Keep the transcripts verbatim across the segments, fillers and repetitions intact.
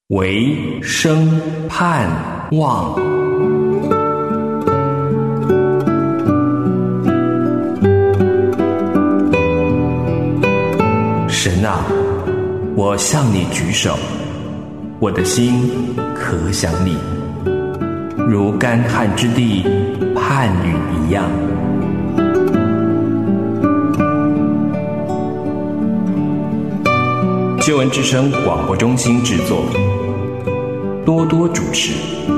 唯生盼望。神啊，我向你举手，我的心可想你，如干旱之地盼雨一样。救恩之声广播中心制作，多多主持。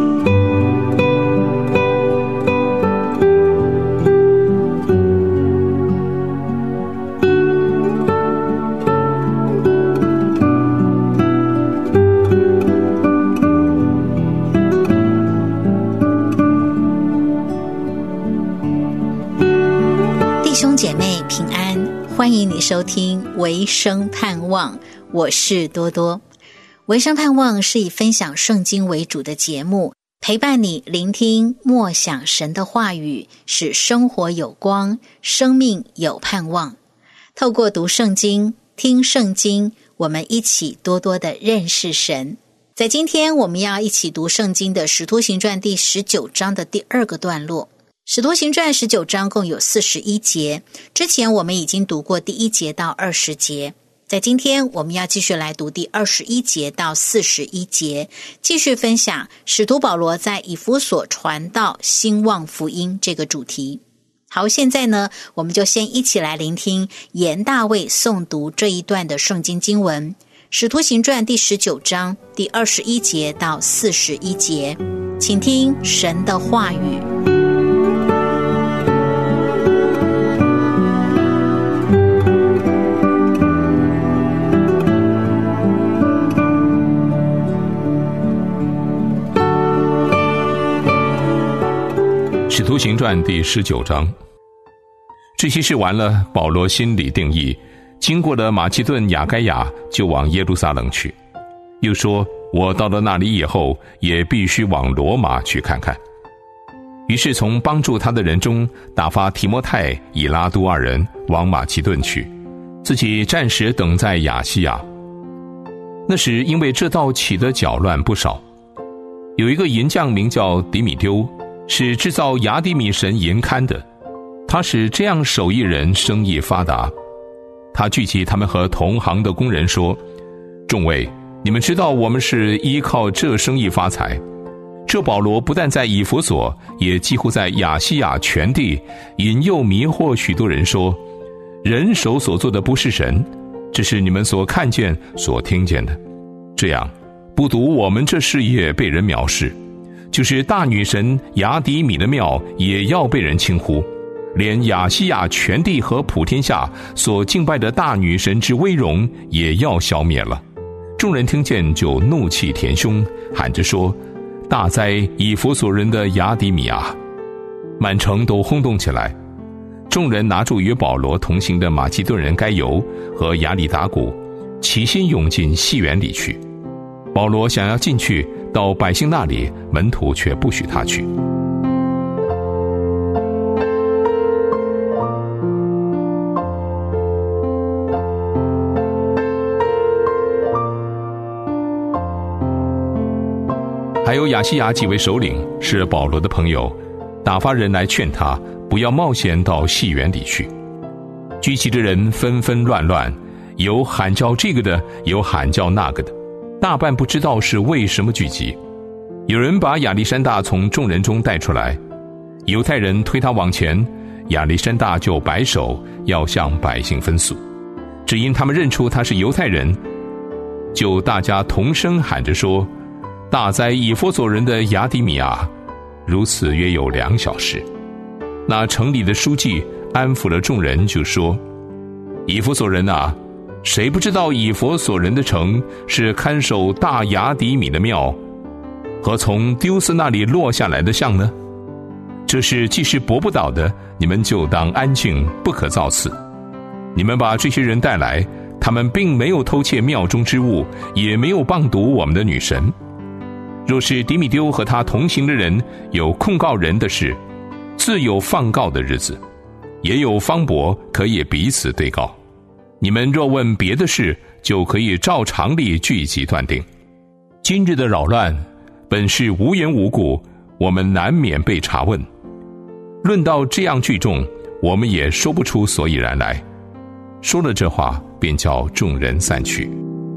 弟兄姐妹平安，欢迎你收听唯生盼望，我是多多。唯生盼望是以分享圣经为主的节目，陪伴你聆听默想神的话语，使生活有光，生命有盼望。透过读圣经、听圣经，我们一起多多的认识神。在今天我们要一起读圣经的使徒行传第十九章的第二个段落。使徒行传十九章共有四十一节，之前我们已经读过第一节到二十节，在今天我们要继续来读第二十一节到四十一节，继续分享使徒保罗在以弗所传道兴旺福音这个主题。好，现在呢，我们就先一起来聆听严大卫诵读这一段的圣经经文，使徒行传第十九章第二十一节到四十一节，请听神的话语。 使徒行传第十九章，这些事完了，保罗心里定义，经过了马其顿亚该亚，就往耶路撒冷去。又说，我到了那里以后，也必须往罗马去看看。于是从帮助他的人中打发提摩太、以拉都二人往马其顿去，自己暂时等在亚细亚。那时因为这道起的搅乱不少，有一个银匠名叫底米丢，是制造雅底米神银龛的，他使这样手艺人生意发达。他聚集他们和同行的工人说，众位，你们知道我们是依靠这生意发财。这保罗不但在以弗所，也几乎在亚细亚全地引诱迷惑许多人说，人手所做的不是神，这是你们所看见所听见的。这样不独我们这事业被人藐视，就是大女神雅底米的庙也要被人轻忽，连亚细亚全地和普天下所敬拜的大女神之威荣也要消灭了。众人听见就怒气填胸，喊着说，大哉以弗所人的雅底米啊！满城都轰动起来。众人拿住与保罗同行的马其顿人该犹和亚里达古，齐心涌进戏园里去。保罗想要进去到百姓那里，门徒却不许他去。还有亚细亚几位首领是保罗的朋友，打发人来劝他不要冒险到戏园里去。聚集的人纷纷乱乱，有喊叫这个的，有喊叫那个的，大半不知道是为什么聚集。有人把亚历山大从众人中带出来，犹太人推他往前，亚历山大就摆手要向百姓分诉，只因他们认出他是犹太人，就大家同声喊着说，大哉以弗所人的雅底米啊！如此约有两小时。那城里的书记安抚了众人，就说，以弗所人啊，谁不知道以弗所人的城是看守大雅底米的庙和从丢斯那里落下来的像呢？这事既是驳不倒的，你们就当安静，不可造次。你们把这些人带来，他们并没有偷窃庙中之物，也没有谤读我们的女神。若是底米丢和他同行的人有控告人的事，自有放告的日子，也有方伯可以彼此对告。你们若问别的事，就可以照常理聚集断定。 今日的扰乱本是无缘无故，我们难免被查问。论到这样聚众，我们也说不出所以然来。说了这话，便叫众人散去。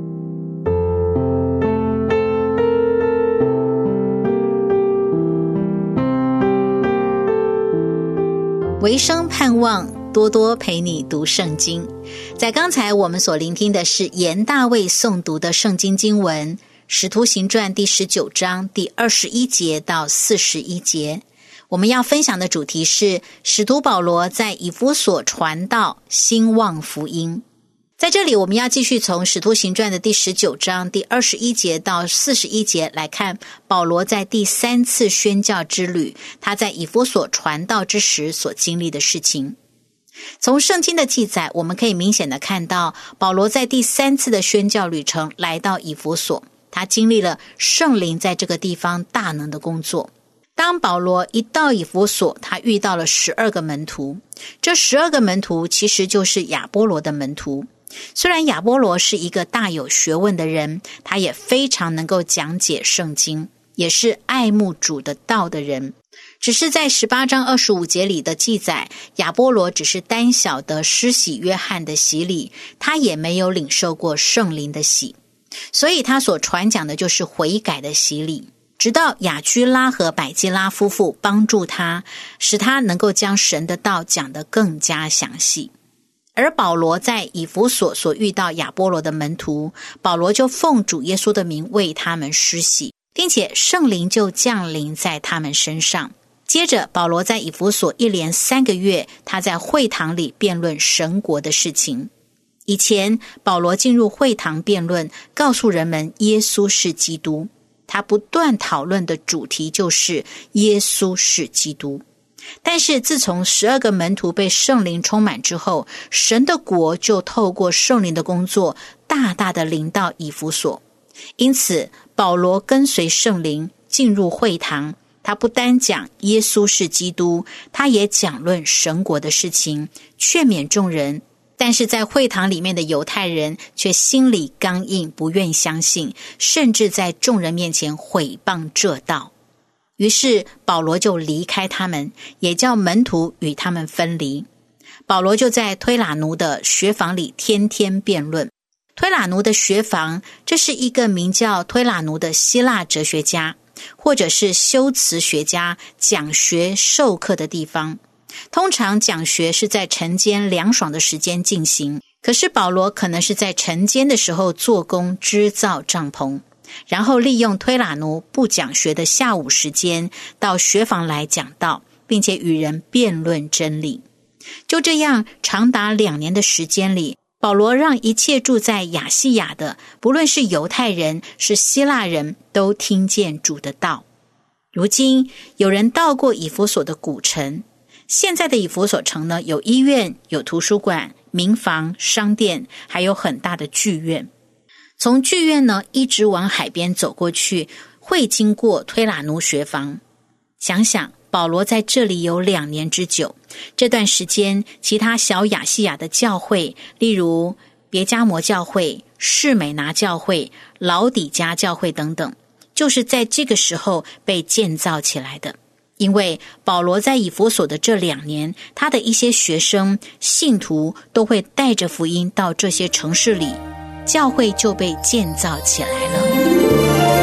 维生盼望多多陪你读圣经。在刚才我们所聆听的是严大卫诵读的圣经经文，使徒行传第十九章第二十一节到四十一节。我们要分享的主题是使徒保罗在以弗所传道，兴旺福音。在这里我们要继续从使徒行传的第十九章第二十一节到四十一节来看保罗在第三次宣教之旅，他在以弗所传道之时所经历的事情。从圣经的记载，我们可以明显的看到保罗在第三次的宣教旅程来到以弗所，他经历了圣灵在这个地方大能的工作。当保罗一到以弗所，他遇到了十二个门徒，这十二个门徒其实就是亚波罗的门徒。虽然亚波罗是一个大有学问的人，他也非常能够讲解圣经，也是爱慕主的道的人，只是在十八章二十五节里的记载，亚波罗只是单晓得施洗约翰的洗礼，他也没有领受过圣灵的洗，所以他所传讲的就是悔改的洗礼。直到雅居拉和百基拉夫妇帮助他，使他能够将神的道讲得更加详细。而保罗在以弗所所遇到亚波罗的门徒，保罗就奉主耶稣的名为他们施洗，并且圣灵就降临在他们身上。接着保罗在以弗所一连三个月，他在会堂里辩论神国的事情。以前保罗进入会堂辩论，告诉人们耶稣是基督，他不断讨论的主题就是耶稣是基督。但是自从十二个门徒被圣灵充满之后，神的国就透过圣灵的工作大大的临到以弗所。因此保罗跟随圣灵进入会堂，他不单讲耶稣是基督，他也讲论神国的事情，劝勉众人。但是在会堂里面的犹太人却心里刚硬，不愿相信，甚至在众人面前毁谤这道。于是保罗就离开他们，也叫门徒与他们分离。保罗就在推喇奴的学房里天天辩论。推喇奴的学房，这是一个名叫推喇奴的希腊哲学家或者是修辞学家讲学授课的地方。通常讲学是在晨间凉爽的时间进行，可是保罗可能是在晨间的时候做工织造帐篷，然后利用推喇奴不讲学的下午时间到学房来讲道，并且与人辩论真理。就这样长达两年的时间里，保罗让一切住在亚细亚的，不论是犹太人是希腊人，都听见主的道。如今有人到过以弗所的古城，现在的以弗所城呢，有医院，有图书馆、民房、商店，还有很大的剧院。从剧院呢一直往海边走过去，会经过推喇奴学房。想想保罗在这里有两年之久，这段时间其他小亚细亚的教会，例如别迦摩教会、士美拿教会、老底嘉教会等等，就是在这个时候被建造起来的。因为保罗在以弗所的这两年，他的一些学生信徒都会带着福音到这些城市里，教会就被建造起来了。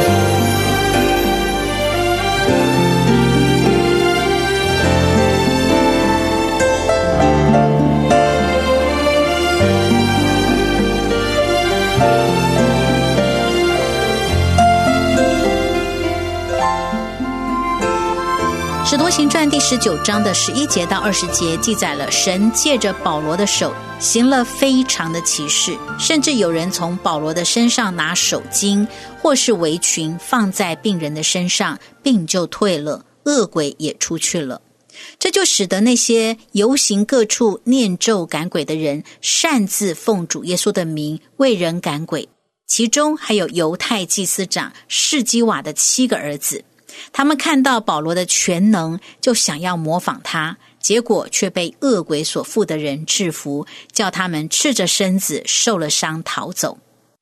使徒行传第十九章的十一节到二十节记载了神借着保罗的手行了非常的奇事，甚至有人从保罗的身上拿手巾或是围裙放在病人的身上，病就退了，恶鬼也出去了。这就使得那些游行各处念咒赶鬼的人擅自奉主耶稣的名为人赶鬼，其中还有犹太祭司长士基瓦的七个儿子。他们看到保罗的全能，就想要模仿他，结果却被恶鬼所附的人制服，叫他们赤着身子受了伤逃走。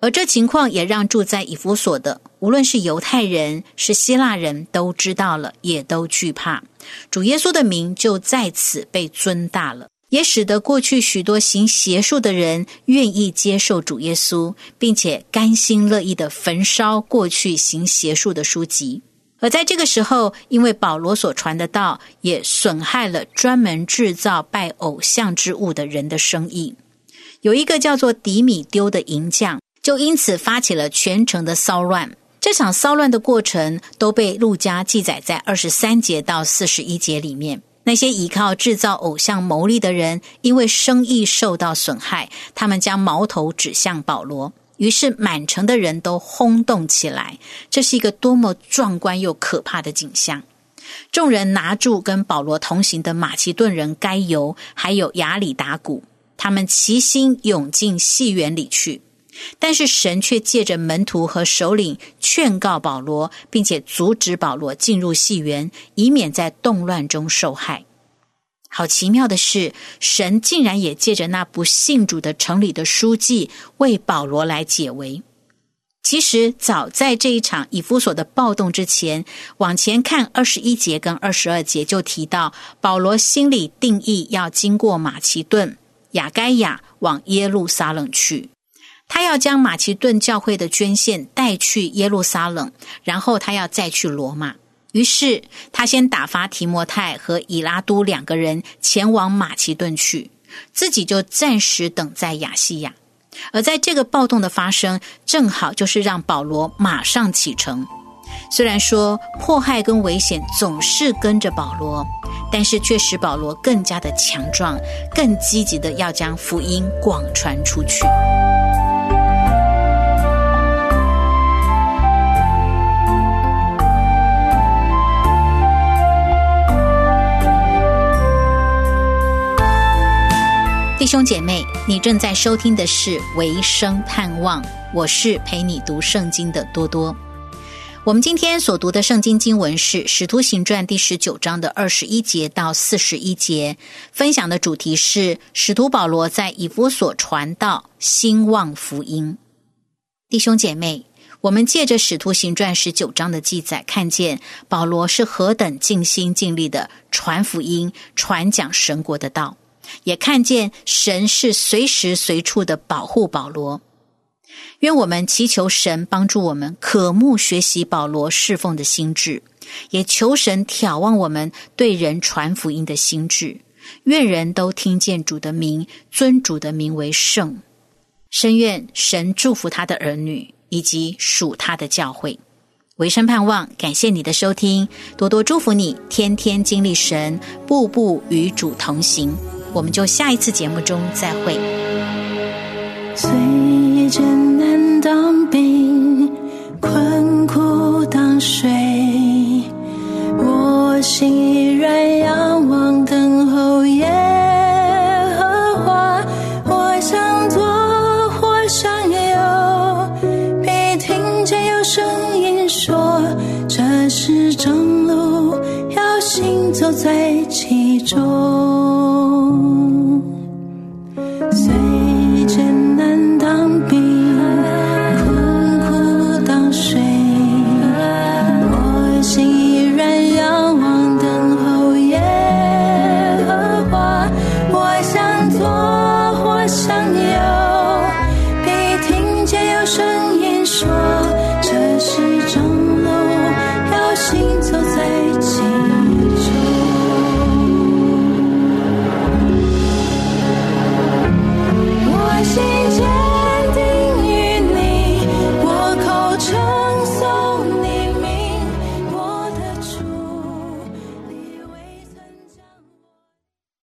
而这情况也让住在以弗所的，无论是犹太人是希腊人都知道了，也都惧怕。主耶稣的名就在此被尊大了，也使得过去许多行邪术的人愿意接受主耶稣，并且甘心乐意地焚烧过去行邪术的书籍。而在这个时候，因为保罗所传的道也损害了专门制造拜偶像之物的人的生意。有一个叫做底米丢的银匠，就因此发起了全城的骚乱。这场骚乱的过程都被路加记载在二十三节到四十一节里面。那些依靠制造偶像牟利的人，因为生意受到损害，他们将矛头指向保罗，于是满城的人都轰动起来。这是一个多么壮观又可怕的景象。众人拿住跟保罗同行的马其顿人该犹还有亚里达古，他们齐心涌进戏园里去。但是神却借着门徒和首领劝告保罗，并且阻止保罗进入戏园，以免在动乱中受害。好奇妙的是，神竟然也借着那不信主的城里的书记为保罗来解围。其实早在这一场以弗所的暴动之前，往前看二十一节跟二十二节就提到，保罗心里定义要经过马其顿、亚该亚往耶路撒冷去。他要将马其顿教会的捐献带去耶路撒冷，然后他要再去罗马。于是他先打发提摩太和以拉都两个人前往马其顿去，自己就暂时等在亚细亚。而在这个暴动的发生，正好就是让保罗马上启程。虽然说迫害跟危险总是跟着保罗，但是却使保罗更加的强壮，更积极的要将福音广传出去。弟兄姐妹，你正在收听的是维生盼望，我是陪你读圣经的多多。我们今天所读的圣经经文是使徒行传第十九章的二十一节到四十一节，分享的主题是使徒保罗在以弗所传道，兴旺福音。弟兄姐妹，我们借着使徒行传十九章的记载，看见保罗是何等尽心尽力的传福音，传讲神国的道，也看见神是随时随处的保护保罗。愿我们祈求神帮助我们渴慕学习保罗侍奉的心志，也求神眺望我们对人传福音的心志。愿人都听见主的名，尊主的名为圣。深愿神祝福他的儿女以及属他的教会。维生盼望，感谢你的收听，多多祝福你，天天经历神，步步与主同行。我们就下一次节目中再会。 最艰难当兵，困苦当水，我心依然仰望等候耶和华。我想做或想有，必听见有声音说，这是正路，要行走在其中。